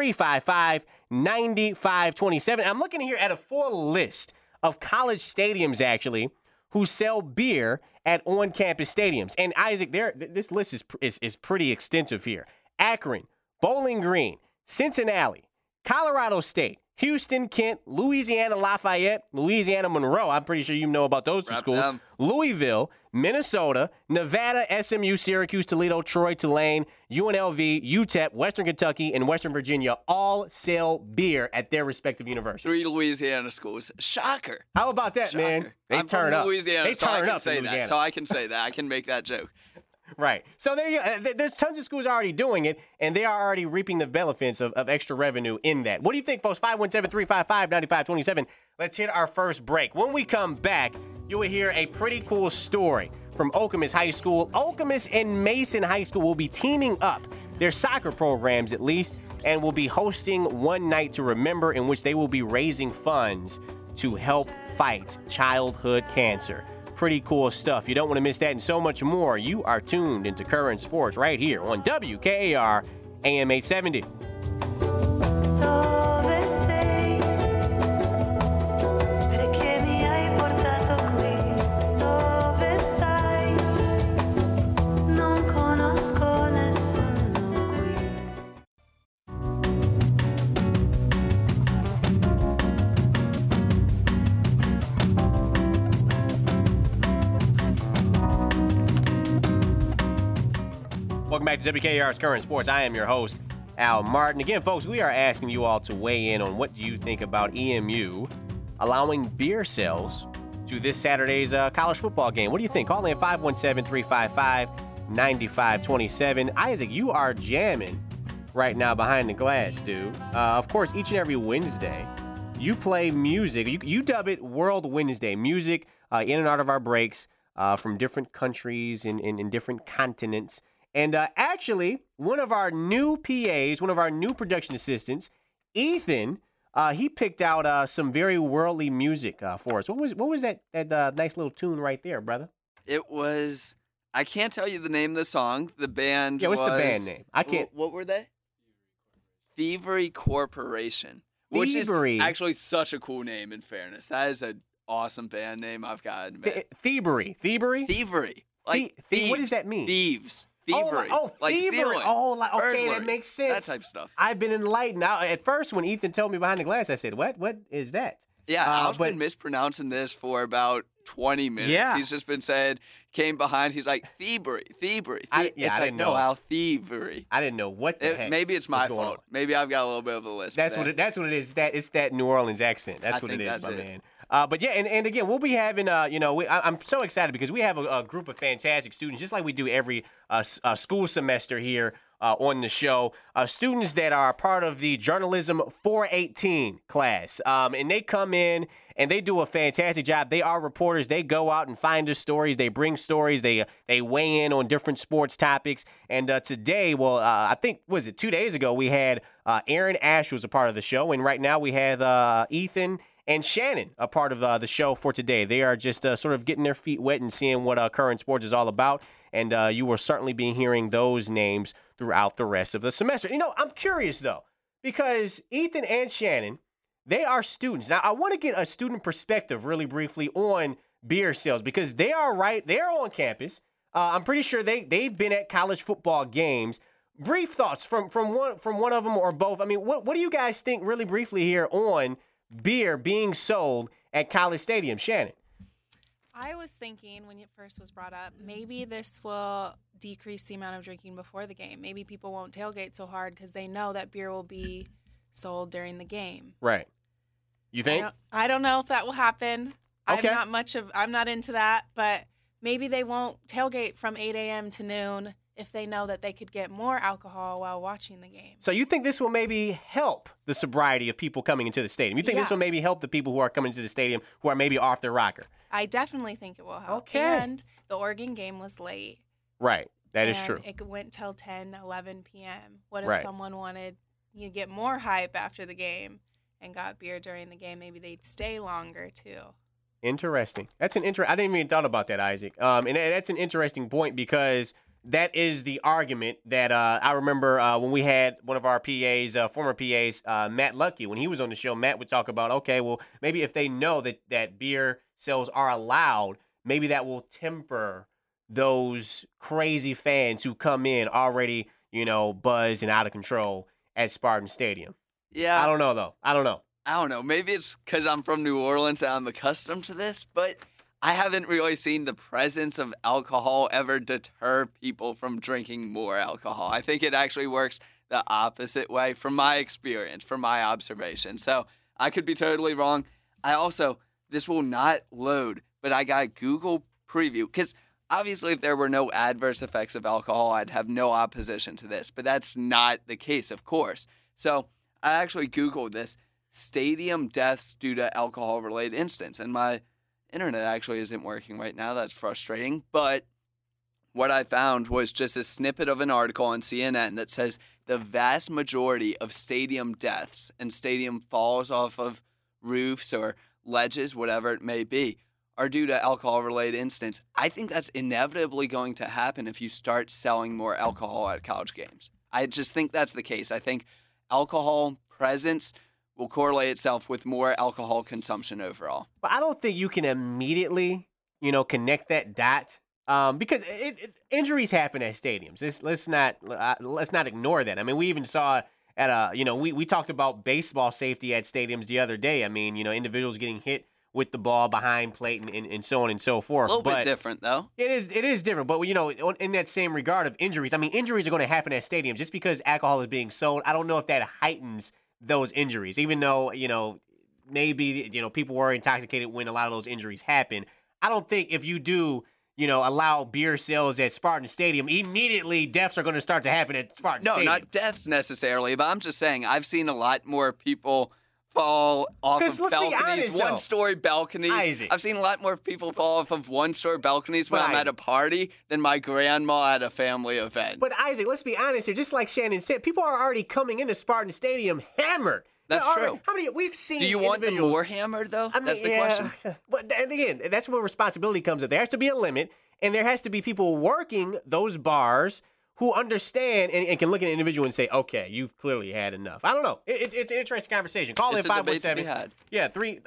517-355-9527. I'm looking here at a full list of college stadiums, actually, who sell beer at on-campus stadiums. And Isaac, this list is pretty extensive here. Akron, Bowling Green, Cincinnati, Colorado State, Houston, Kent, Louisiana Lafayette, Louisiana Monroe. I'm pretty sure you know about those two schools. Louisville, Minnesota, Nevada, SMU, Syracuse, Toledo, Troy, Tulane, UNLV, UTEP, Western Kentucky, and Western Virginia all sell beer at their respective universities. 3 Louisiana schools. Shocker. How about that, man? I'm turn from up. Louisiana, they turn up. Say that. So I can say that. I can make that joke. Right. So there's tons of schools already doing it, and they are already reaping the benefits of extra revenue in that. What do you think, folks? 517-355-9527. Let's hit our first break. When we come back, you will hear a pretty cool story from Okemos High School. Okemos and Mason High School will be teaming up, their soccer programs at least, and will be hosting One Night to Remember, in which they will be raising funds to help fight childhood cancer. Pretty cool stuff. You don't want to miss that and so much more. You are tuned into Current Sports right here on WKAR AM 870. Welcome back to WKAR's Current Sports. I am your host, Al Martin. Again, folks, we are asking you all to weigh in on what do you think about EMU allowing beer sales to this Saturday's college football game. What do you think? Call in 517-355-9527. Isaac, you are jamming right now behind the glass, dude. Of course, each and every Wednesday, you play music. You dub it World Wednesday. Music in and out of our breaks from different countries and different continents. And actually, one of our new PAs, one of our new production assistants, Ethan, he picked out some very worldly music for us. What was that nice little tune right there, brother? It was, I can't tell you the name of the song. The band was... Yeah, what's the band name? I can't... What were they? Thievery Corporation, which Thievery. is actually such a cool name, in fairness. That is an awesome band name, I've got to admit. Thievery. Thievery. Like thieves. What does that mean? Thieves. Thievery. Like thievery. Stealing. Okay, Burglary. that makes sense. That type of stuff. I've been enlightened. Now, at first, when Ethan told me behind the glass, I said, "What? What is that?" Yeah, I've been mispronouncing this for about 20 minutes. Yeah. He's just been saying, came behind, he's like, thievery. I It's didn't like, know. no, Al, thievery. I didn't know what the heck. Maybe it's my was going fault. on. Maybe I've got a little bit of a list. That's what it is. It's that New Orleans accent. That's what it think is, that's my it. man. But yeah, and again, we'll be having, I'm so excited because we have a group of fantastic students, just like we do every school semester here on the show. Students that are part of the Journalism 418 class. And they come in and they do a fantastic job. They are reporters. They go out and find us stories. They bring stories. They weigh in on different sports topics. And today, I think, 2 days ago, we had Aaron Ash was a part of the show. And right now we have Ethan and Shannon, a part of the show for today. They are just sort of getting their feet wet and seeing what current sports is all about. And you will certainly be hearing those names throughout the rest of the semester. I'm curious, though, because Ethan and Shannon, they are students. Now, I want to get a student perspective really briefly on beer sales because they are on campus. I'm pretty sure they've been at college football games. Brief thoughts from one of them or both. I mean, what do you guys think really briefly here on beer being sold at college stadiums? Shannon. I was thinking when it first was brought up, maybe this will decrease the amount of drinking before the game. Maybe people won't tailgate so hard because they know that beer will be sold during the game. Right. You think? I don't know if that will happen. Okay. I'm not into that, but maybe they won't tailgate from 8 a.m. to noon if they know that they could get more alcohol while watching the game. So you think this will maybe help the sobriety of people coming into the stadium? You think this will maybe help the people who are coming to the stadium who are maybe off their rocker? I definitely think it will help. Okay. And the Oregon game was late. Right. That is true. It went till 10, 11 p.m. What if someone wanted to get more hype after the game and got beer during the game? Maybe they'd stay longer, too. Interesting. I didn't even thought about that, Isaac. And that's an interesting point because that is the argument that I remember when we had one of our PAs, former PAs, Matt Lucky, when he was on the show, Matt would talk about, okay, well, maybe if they know that beer sales are allowed, maybe that will temper those crazy fans who come in already, buzzed and out of control at Spartan Stadium. Yeah. I don't know, though. I don't know. Maybe it's because I'm from New Orleans and I'm accustomed to this, but I haven't really seen the presence of alcohol ever deter people from drinking more alcohol. I think it actually works the opposite way from my experience, from my observation. So I could be totally wrong. This will not load, but I got Google Preview because obviously if there were no adverse effects of alcohol, I'd have no opposition to this, but that's not the case, of course. So I actually Googled this stadium deaths due to alcohol-related incidents, and my internet actually isn't working right now. That's frustrating. But what I found was just a snippet of an article on CNN that says the vast majority of stadium deaths and stadium falls off of roofs or ledges, whatever it may be, are due to alcohol-related incidents. I think that's inevitably going to happen if you start selling more alcohol at college games. I just think that's the case. I think alcohol presence will correlate itself with more alcohol consumption overall. But I don't think you can immediately, connect that dot because injuries happen at stadiums. Let's not ignore that. I mean, we even saw at we talked about baseball safety at stadiums the other day. I mean, individuals getting hit with the ball behind plate and so on and so forth. A little bit different, though. It is different. But, in that same regard of injuries, I mean, injuries are going to happen at stadiums. Just because alcohol is being sold, I don't know if that heightens those injuries, even though, maybe, people were intoxicated when a lot of those injuries happen. I don't think if you do, allow beer sales at Spartan Stadium, immediately deaths are going to start to happen at Spartan Stadium. No, not deaths necessarily, but I'm just saying I've seen a lot more people fall off of balconies, one-story balconies. Isaac. I've seen a lot more people fall off of one-story balconies when I'm at a party than my grandma at a family event. But Isaac, let's be honest here. Just like Shannon said, people are already coming into Spartan Stadium hammered. That's true. How many we've seen? Do you want them more hammered though? That's the question. But and again, that's where responsibility comes up. There has to be a limit, and there has to be people working those bars who understand and can look at an individual and say, okay, you've clearly had enough. I don't know. It's an interesting conversation. Call in 517. Yeah,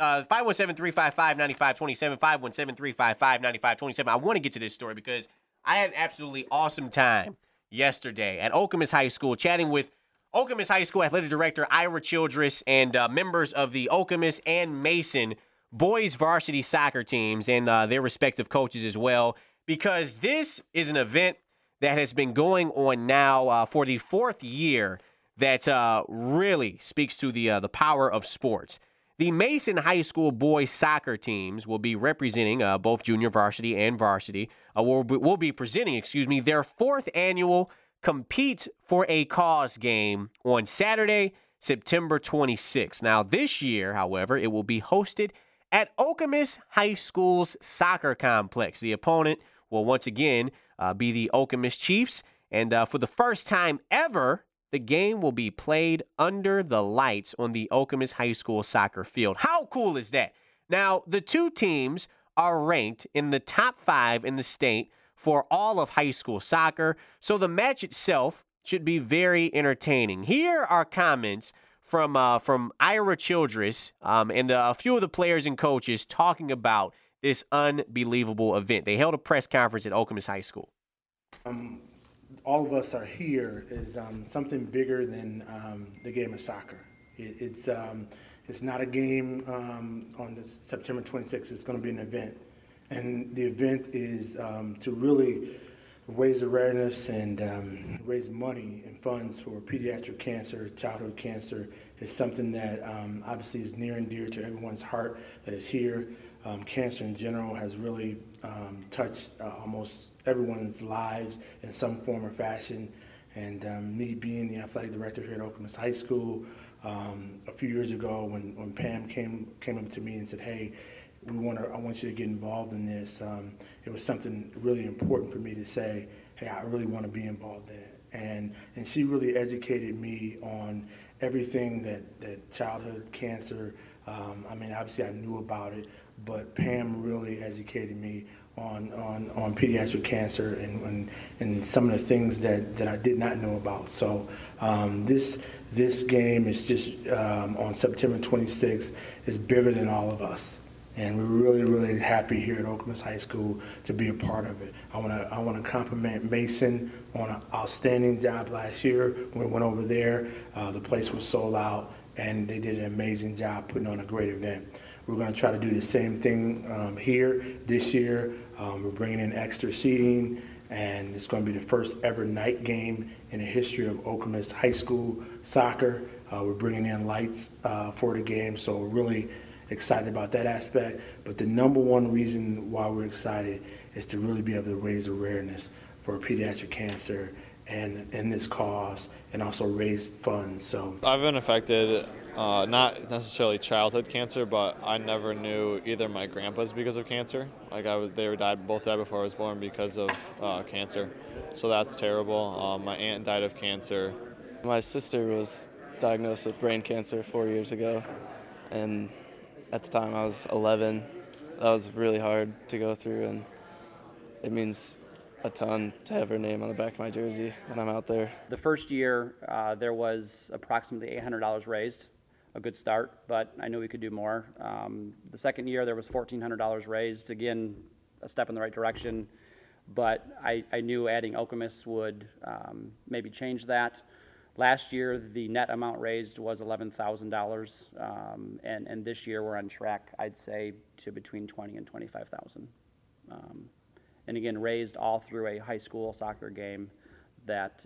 517-355-9527, 517-355-9527. I want to get to this story because I had an absolutely awesome time yesterday at Okemos High School chatting with Okemos High School Athletic Director Ira Childress and members of the Okemos and Mason boys varsity soccer teams and their respective coaches as well, because this is an event that has been going on now for the fourth year that really speaks to the power of sports. The Mason High School boys soccer teams will be representing both junior varsity and varsity. Will be presenting, their fourth annual Compete for a Cause game on Saturday, September 26th. Now, this year, however, it will be hosted at Okemos High School's soccer complex. The opponent will once again be the Okemos Chiefs, and for the first time ever, the game will be played under the lights on the Okemos High School soccer field. How cool is that? Now, the two teams are ranked in the top 5 in the state for all of high school soccer, so the match itself should be very entertaining. Here are comments from Ira Childress and a few of the players and coaches talking about this unbelievable event. They held a press conference at Okemos High School. All of us are here is something bigger than the game of soccer. It's not a game on September 26th. It's going to be an event. And the event is to really raise awareness and raise money and funds for pediatric cancer, childhood cancer. Is something that obviously is near and dear to everyone's heart that is here. Cancer in general has really touched almost everyone's lives in some form or fashion. And me being the athletic director here at Okemos High School, a few years ago when Pam came up to me and said, hey, I want you to get involved in this. It was something really important for me to say, hey, I really want to be involved in it. And she really educated me on everything that childhood cancer, obviously I knew about it, but Pam really educated me on pediatric cancer and some of the things that I did not know about. So this game is just on September 26th is bigger than all of us. And we're really, really happy here at Okemos High School to be a part of it. I want to compliment Mason on an outstanding job last year. When we went over there, the place was sold out, and they did an amazing job putting on a great event. We're going to try to do the same thing here this year. We're bringing in extra seating, and it's going to be the first ever night game in the history of Okemos High School soccer. We're bringing in lights for the game, so we're really excited about that aspect. But the number one reason why we're excited is to really be able to raise awareness for pediatric cancer and in this cause, and also raise funds. So I've been affected, not necessarily childhood cancer, but I never knew either my grandpas because of cancer. Both died before I was born because of cancer. So that's terrible. My aunt died of cancer. My sister was diagnosed with brain cancer 4 years ago, and at the time I was 11. That was really hard to go through, and it means a ton to have her name on the back of my jersey when I'm out there. The first year, there was approximately $800 raised, a good start, but I knew we could do more. The second year, there was $1,400 raised, again, a step in the right direction, but I knew adding Okemos would maybe change that. Last year, the net amount raised was $11,000, and this year we're on track, I'd say, to between $20,000 and $25,000. And again, raised all through a high school soccer game. That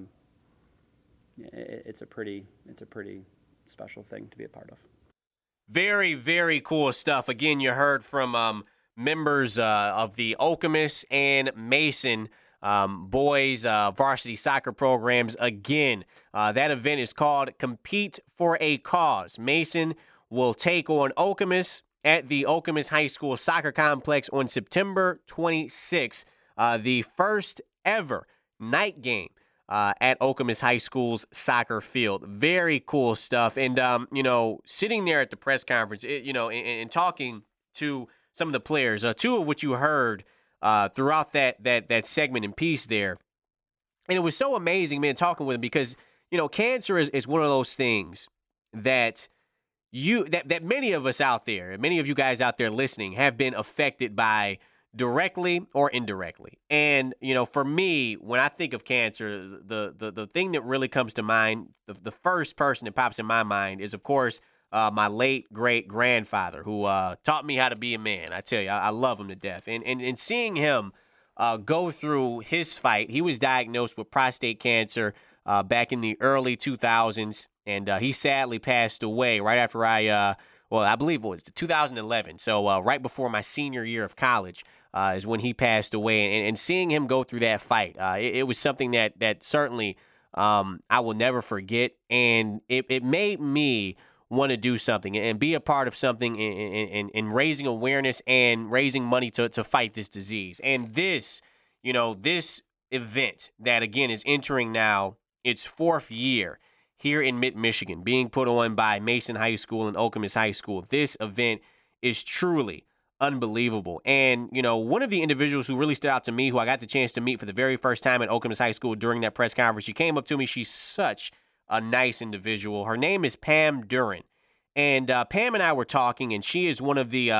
it's a pretty special thing to be a part of. Very, very cool stuff. Again, you heard from members of the Okemos and Mason boys varsity soccer programs. Again, that event is called Compete for a Cause. Mason will take on Okemos at the Okemos High School Soccer Complex on September 26th, the first ever night game at Okemos High School's soccer field. Very cool stuff. And, sitting there at the press conference, and talking to some of the players, two of which you heard throughout that segment and piece there, And it was so amazing, man, talking with him because, cancer is one of those things that that many of us out there, many of you guys out there listening have been affected by directly or indirectly. And, for me, when I think of cancer, the thing that really comes to mind, the first person that pops in my mind is, of course, my late great-grandfather who taught me how to be a man. I tell you, I love him to death. And seeing him go through his fight, he was diagnosed with prostate cancer back in the early 2000s, and he sadly passed away right after I believe it was 2011. So right before my senior year of college is when he passed away. And seeing him go through that fight, it was something that certainly I will never forget. And it made me want to do something and be a part of something in raising awareness and raising money to fight this disease. And this event that, again, is entering now its 4th year here in Mid-Michigan, being put on by Mason High School and Okemos High School. This event is truly unbelievable. And, one of the individuals who really stood out to me, who I got the chance to meet for the very first time at Okemos High School during that press conference, she came up to me. She's such a nice individual. Her name is Pam Duran. And Pam and I were talking, and she is one of the,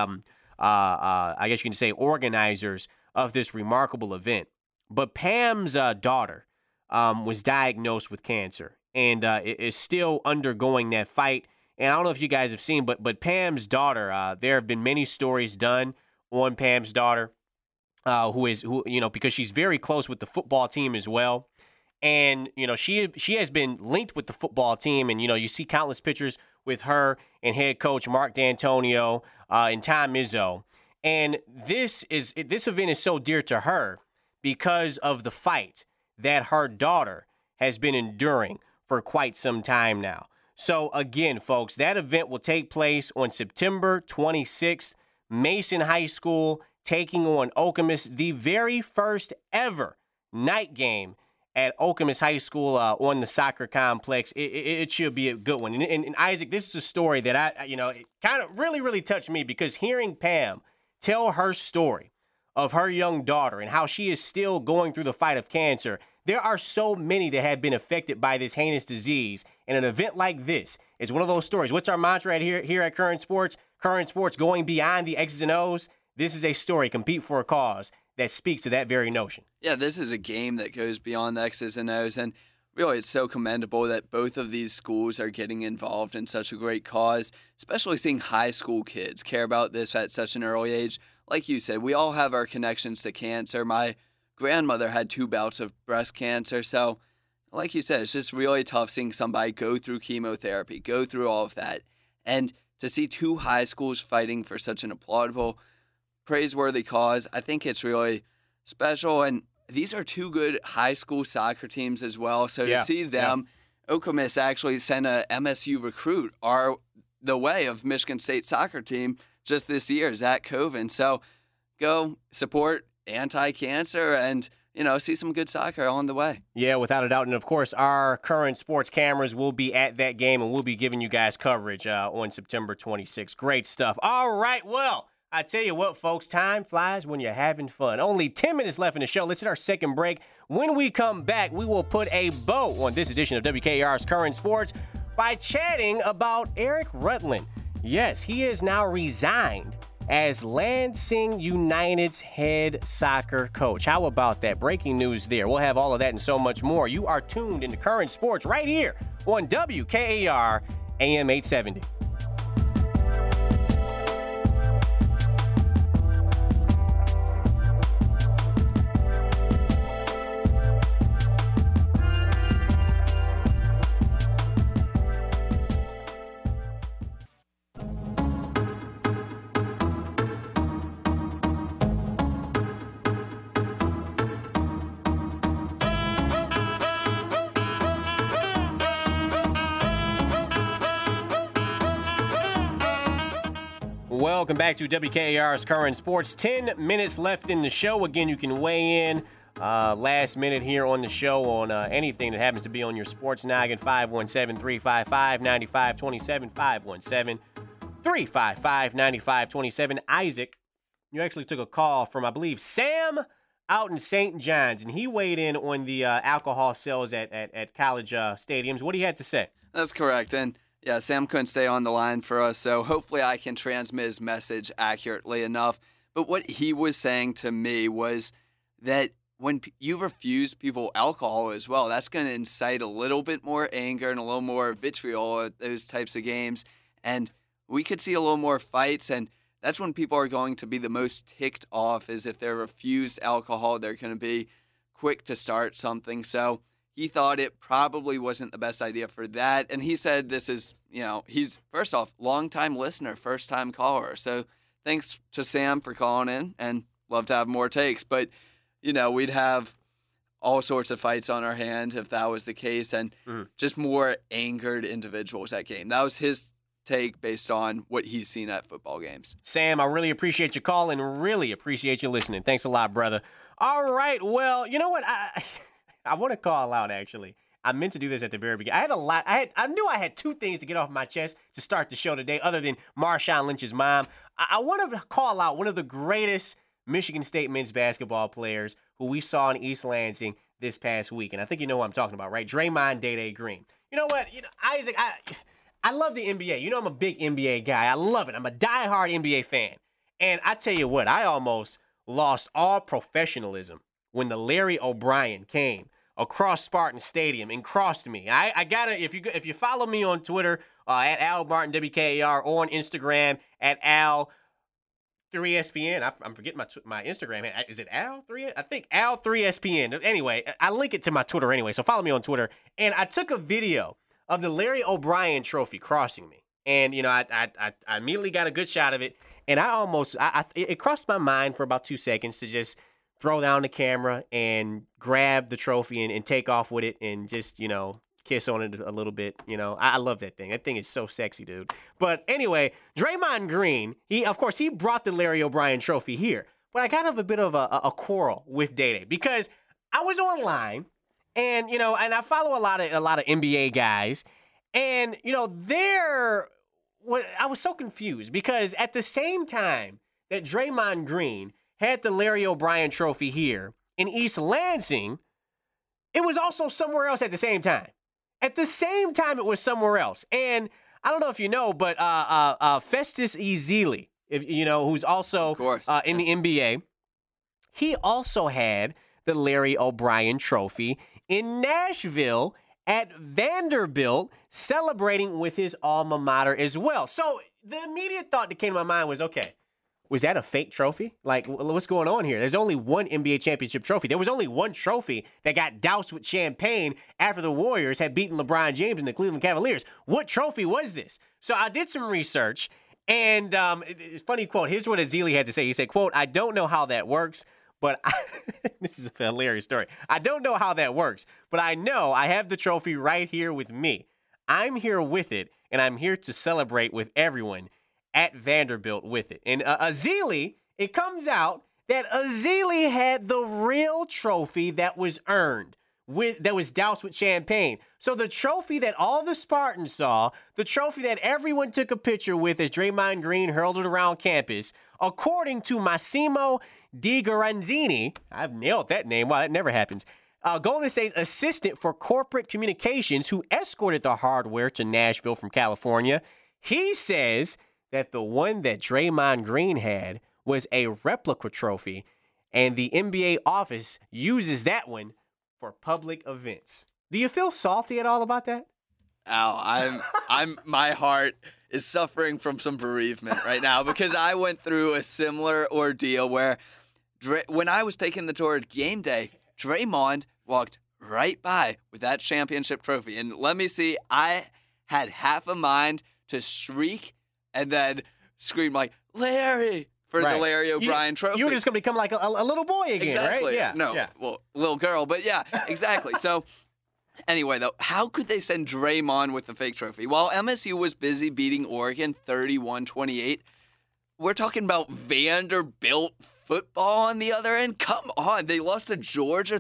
I guess you can say, organizers of this remarkable event. But Pam's daughter was diagnosed with cancer and is still undergoing that fight. And I don't know if you guys have seen, but Pam's daughter, there have been many stories done on Pam's daughter, who because she's very close with the football team as well. And, she has been linked with the football team. And, you see countless pictures with her and head coach Mark D'Antonio and Tom Izzo. And this event is so dear to her because of the fight that her daughter has been enduring for quite some time now. So, again, folks, that event will take place on September 26th. Mason High School taking on Okemos, the very first ever night game at Okemos High School on the soccer complex. It should be a good one. And Isaac, this is a story that it kind of really, really touched me because hearing Pam tell her story of her young daughter and how she is still going through the fight of cancer. There are so many that have been affected by this heinous disease. And an event like this is one of those stories. What's our mantra here at Current Sports? Current Sports, going beyond the X's and O's. This is a story, compete for a cause, that speaks to that very notion. Yeah, this is a game that goes beyond the X's and O's, and really it's so commendable that both of these schools are getting involved in such a great cause, especially seeing high school kids care about this at such an early age. Like you said, we all have our connections to cancer. My grandmother had 2 bouts of breast cancer, so like you said, it's just really tough seeing somebody go through chemotherapy, go through all of that, and to see 2 high schools fighting for such an applaudable, praiseworthy cause, I think it's really special. And these are 2 good high school soccer teams as well. So to see them, Okemos actually sent a MSU recruit the way of Michigan State soccer team just this year, Zach Coven. So go support anti-cancer and see some good soccer on the way. Yeah, without a doubt. And, of course, our Current Sports cameras will be at that game, and we'll be giving you guys coverage on September 26th. Great stuff. All right, well, I tell you what, folks, time flies when you're having fun. Only 10 minutes left in the show. Let's hit our second break. When we come back, we will put a bow on this edition of WKR's Current Sports by chatting about Eric Rutland. Yes, he is now resigned as Lansing United's head soccer coach. How about that? Breaking news there. We'll have all of that and so much more. You are tuned into Current Sports right here on WKAR AM 870. Welcome back to WKAR's Current Sports. 10 minutes left in the show. Again, you can weigh in last minute here on the show on anything that happens to be on your sports noggin. 517-355-9527. 517-355-9527. Isaac, you actually took a call from, I believe, Sam out in St. John's, and he weighed in on the alcohol sales at college stadiums. What do you have to say? That's correct. And yeah, Sam couldn't stay on the line for us, so hopefully I can transmit his message accurately enough. But what he was saying to me was that when you refuse people alcohol as well, that's going to incite a little bit more anger and a little more vitriol at those types of games. And we could see a little more fights, and that's when people are going to be the most ticked off, is if they're refused alcohol, they're going to be quick to start something. So he thought it probably wasn't the best idea for that. And he said this is, he's, first off, longtime listener, first-time caller. So thanks to Sam for calling in, and love to have more takes. But, we'd have all sorts of fights on our hand if that was the case, and just more angered individuals at game. That was his take based on what he's seen at football games. Sam, I really appreciate your call and really appreciate you listening. Thanks a lot, brother. All right, well, you know what? I want to call out, actually. I meant to do this at the very beginning. I knew I had two things to get off my chest to start the show today, other than Marshawn Lynch's mom. I want to call out one of the greatest Michigan State men's basketball players who we saw in East Lansing this past week. And I think you know what I'm talking about, right? Draymond Day Green. You know what? Isaac, I love the NBA. I'm a big NBA guy. I love it. I'm a diehard NBA fan. And I tell you what, I almost lost all professionalism when the Larry O'Brien came across Spartan Stadium and crossed me. I gotta, if you follow me on Twitter at Al Martin WKAR, or on Instagram at Al3ESPN. I'm forgetting my Instagram. Is it Al3? I think Al3ESPN. Anyway, I link it to my Twitter anyway, so follow me on Twitter. And I took a video of the Larry O'Brien trophy crossing me. And, I immediately got a good shot of it. And it crossed my mind for about 2 seconds to just throw down the camera and grab the trophy and take off with it and just, kiss on it a little bit. I love that thing. That thing is so sexy, dude. But anyway, Draymond Green, he brought the Larry O'Brien trophy here. But I got a bit of a quarrel with Day because I was online and, and I follow a lot of NBA guys. And, I was so confused because at the same time that Draymond Green had the Larry O'Brien trophy here in East Lansing, it was also somewhere else at the same time. At the same time, it was somewhere else. And I don't know if you know, but Festus Ezeli, who's also in the NBA, he also had the Larry O'Brien trophy in Nashville at Vanderbilt, celebrating with his alma mater as well. So the immediate thought that came to my mind was, okay, was that a fake trophy? Like, what's going on here? There's only one NBA championship trophy. There was only one trophy that got doused with champagne after the Warriors had beaten LeBron James and the Cleveland Cavaliers. What trophy was this? So I did some research, and it's a funny quote. Here's what Ezeli had to say. He said, quote, "I don't know how that works, but this is a hilarious story. I don't know how that works, but I know I have the trophy right here with me. I'm here with it, and I'm here to celebrate with everyone at Vanderbilt with it." And Ezeli, it comes out that Ezeli had the real trophy that was earned, that was doused with champagne. So the trophy that all the Spartans saw, the trophy that everyone took a picture with as Draymond Green hurled it around campus, according to Massimo Di Garanzini, I've nailed that name. Wow, that never happens. Golden State's assistant for corporate communications who escorted the hardware to Nashville from California, he says that the one that Draymond Green had was a replica trophy, and the NBA office uses that one for public events. Do you feel salty at all about that? Al, my heart is suffering from some bereavement right now because I went through a similar ordeal where when I was taking the tour at game day, Draymond walked right by with that championship trophy. And let me see, I had half a mind to shriek and then scream like, "Larry!" for the Larry O'Brien trophy. You were just going to become like a little boy again, exactly. Right? Yeah. No, well, little girl, but yeah, exactly. So anyway, though, how could they send Draymond with the fake trophy? While MSU was busy beating Oregon 31-28, we're talking about Vanderbilt football on the other end. Come on. They lost to Georgia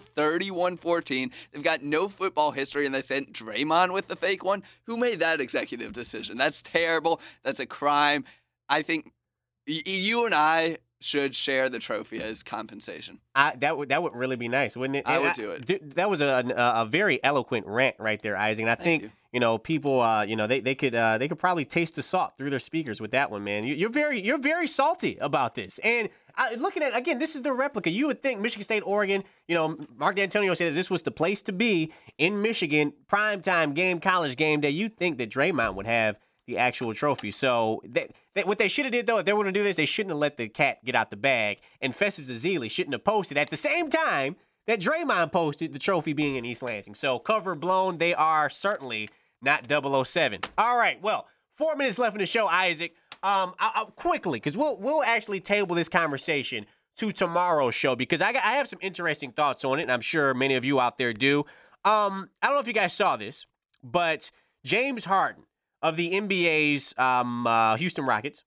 31-14. They've got no football history, and they sent Draymond with the fake one. Who made that executive decision? That's terrible. That's a crime. I think you and I should share the trophy as compensation. That would really be nice, wouldn't it? I would do it. That was a very eloquent rant right there, Isaac. And I think people, they could probably taste the salt through their speakers with that one, man. You're very salty about this. And looking at, again, this is the replica. You would think Michigan State, Oregon, Mark D'Antonio said that this was the place to be in Michigan, primetime game, college game day. You'd think that Draymond would have the actual trophy. So what they should have did, though, if they were going to do this, they shouldn't have let the cat get out the bag. And Festus Ezeli shouldn't have posted at the same time that Draymond posted the trophy being in East Lansing. So cover blown. They are certainly not 007. All right, well, 4 minutes left in the show, Isaac. Quickly, because we'll actually table this conversation to tomorrow's show because I have some interesting thoughts on it, and I'm sure many of you out there do. I don't know if you guys saw this, but James Harden of the NBA's Houston Rockets,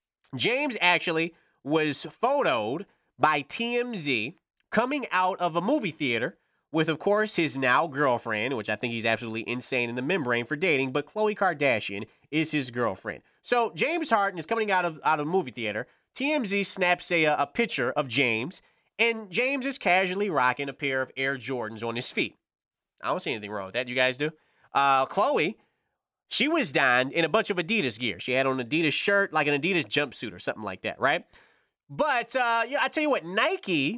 James actually was photoed by TMZ coming out of a movie theater with, of course, his now girlfriend, which I think he's absolutely insane in the membrane for dating, but Khloe Kardashian is his girlfriend. So James Harden is coming out of a movie theater. TMZ snaps a picture of James, and James is casually rocking a pair of Air Jordans on his feet. I don't see anything wrong with that. You guys do? Khloe, she was donned in a bunch of Adidas gear. She had on an Adidas shirt, like an Adidas jumpsuit or something like that, right? But I tell you what, Nike,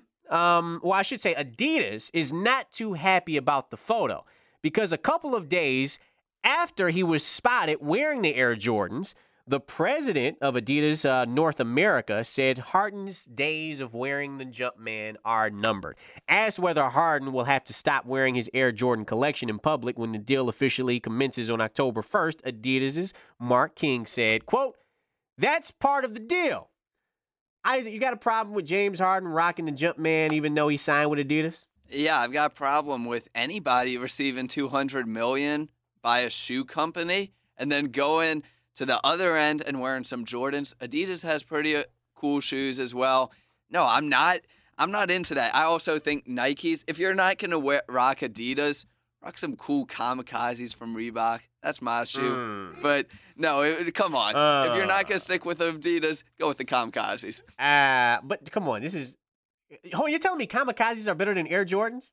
I should say Adidas, is not too happy about the photo because a couple of days after he was spotted wearing the Air Jordans, the president of Adidas North America said Harden's days of wearing the Jumpman are numbered. Asked whether Harden will have to stop wearing his Air Jordan collection in public when the deal officially commences on October 1st, Adidas's Mark King said, quote, "That's part of the deal." Isaac, you got a problem with James Harden rocking the Jumpman even though he signed with Adidas? Yeah, I've got a problem with anybody receiving $200 million by a shoe company and then going to the other end and wearing some Jordans. Adidas has pretty cool shoes as well. No, I'm not into that. I also think Nikes, if you're not going to rock Adidas, rock some cool Kamikazes from Reebok. That's my shoe. But no, come on. If you're not going to stick with Adidas, go with the Kamikazes. But come on, you're telling me Kamikazes are better than Air Jordans?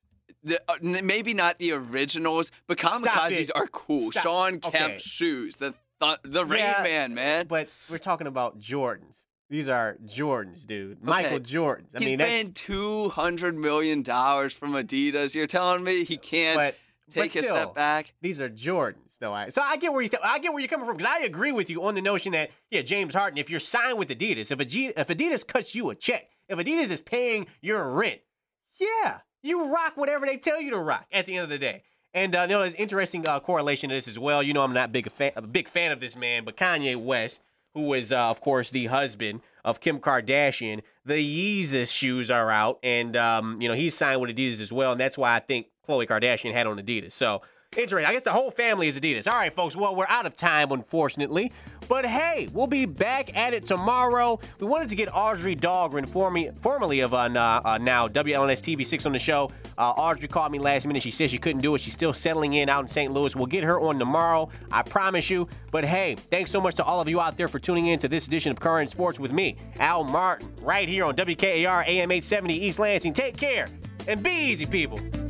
Maybe not the originals, but Kamikazes are cool. Stop. Sean Kemp's shoes. The Rain Man, man. But we're talking about Jordans. These are Jordans, dude. Okay. Michael Jordans. He's paying $200 million from Adidas. You're telling me he can't take a step back? These are Jordans, though. So I get where you're coming from because I agree with you on the notion that James Harden, if you're signed with Adidas, if Adidas cuts you a check, if Adidas is paying your rent, you rock whatever they tell you to rock at the end of the day. And there's interesting correlation to this as well. I'm not a big fan of this man, but Kanye West, who is, of course, the husband of Kim Kardashian, the Yeezus shoes are out, and, he's signed with Adidas as well, and that's why I think Khloe Kardashian had on Adidas. So, interesting. I guess the whole family is Adidas. All right, folks. Well, we're out of time, unfortunately. But, hey, we'll be back at it tomorrow. We wanted to get Audrey Dahlgren, formerly of now WLNS TV 6 on the show. Audrey called me last minute. She said she couldn't do it. She's still settling in out in St. Louis. We'll get her on tomorrow. I promise you. But, hey, thanks so much to all of you out there for tuning in to this edition of Current Sports with me, Al Martin, right here on WKAR AM 870 East Lansing. Take care and be easy, people.